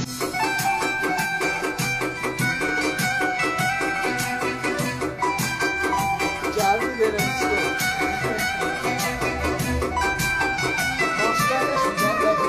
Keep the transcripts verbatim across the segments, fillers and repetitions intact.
Geldi denemişti. Hoş kardeşim, ben de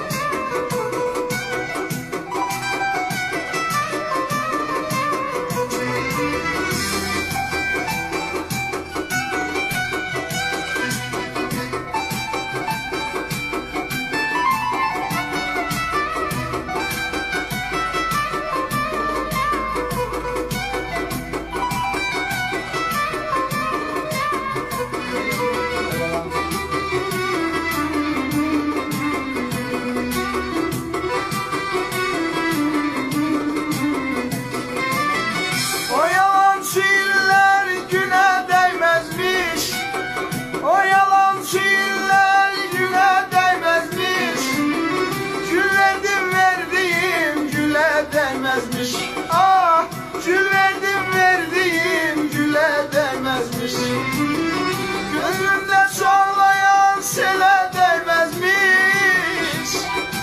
değmezmiş. Ah, gül verdim verdiğim güle değmezmiş. Gözümde çağlayan sele değmezmiş.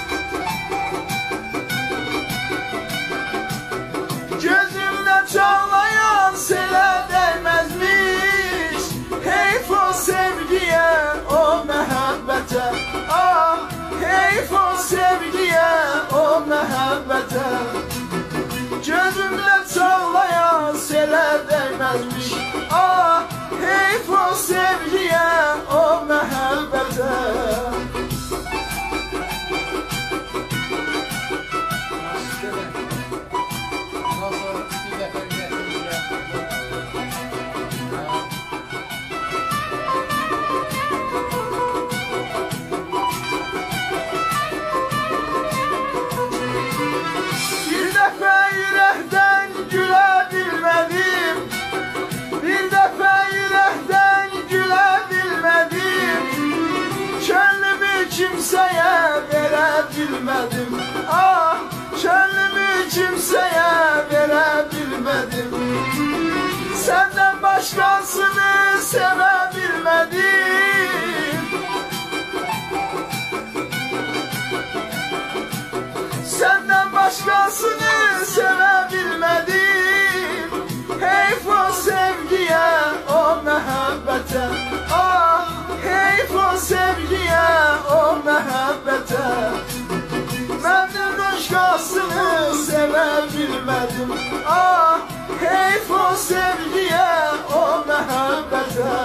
Gözümde çağlayan sele değmezmiş. Heyf o sevgiye, o mehabbete. Ah, heyf o sevgiye, o mehabbete. Gözümle çağlayan sele değmezmiş. Ah, heyf o sevgiye, o mehabbete. Kimseye verebilmedim. Ah, kendimi kimseye verebilmedim. Senden başkasını sevebilmedim. Senden başkasını sevebilmedim. Heyf o sevgiye, o mehabbete. Ah, heyf o sevgiye, o mehabbete. Benden başkasını sevebilmedim. Ah, heyf o sevgiye, o mehabbete.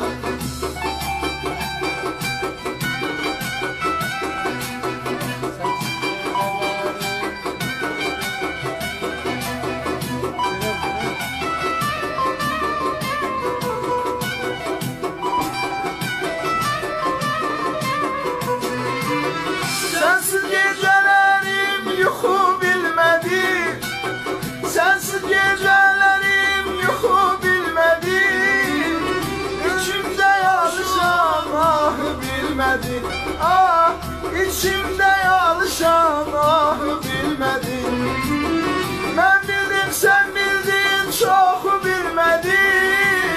Sensiz gecelerim yuhu bilmedi. Sensiz gecelerim yuhu bilmedi. İçimde yalışan ah bilmedi. Ah, içimde yalışan ah bilmedi. Ben bildim sen bildin çok bilmedin.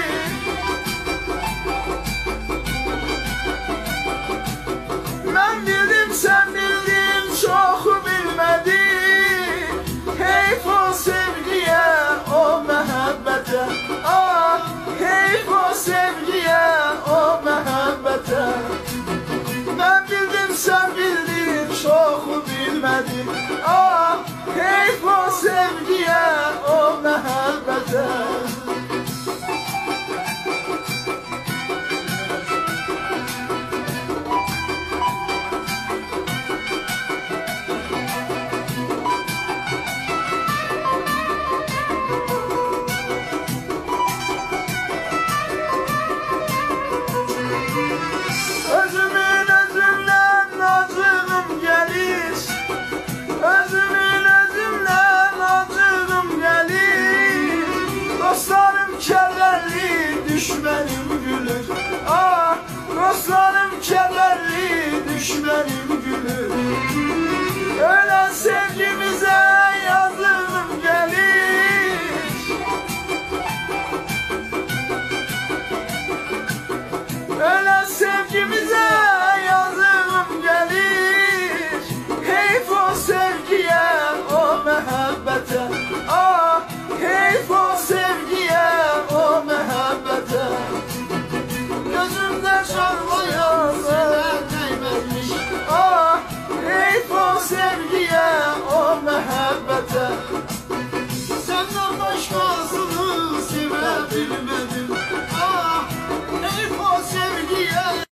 Ben bildim sen bildin çok bilmedin. Heyf o sevgiye, o mehabbete. Ah, heyf o sevgiye, o mehabbete. Ben bildim sen bildin çok bilmedin. Ah, heyf o sevgiye, o mehabbete. Özümün özümden acığım gelir. Özümün özümden acığım gelir. Dostlarım kederli, düşmenim gülür. Ah, dostlarım kederli, düşmenim gülür. Ölen sevgi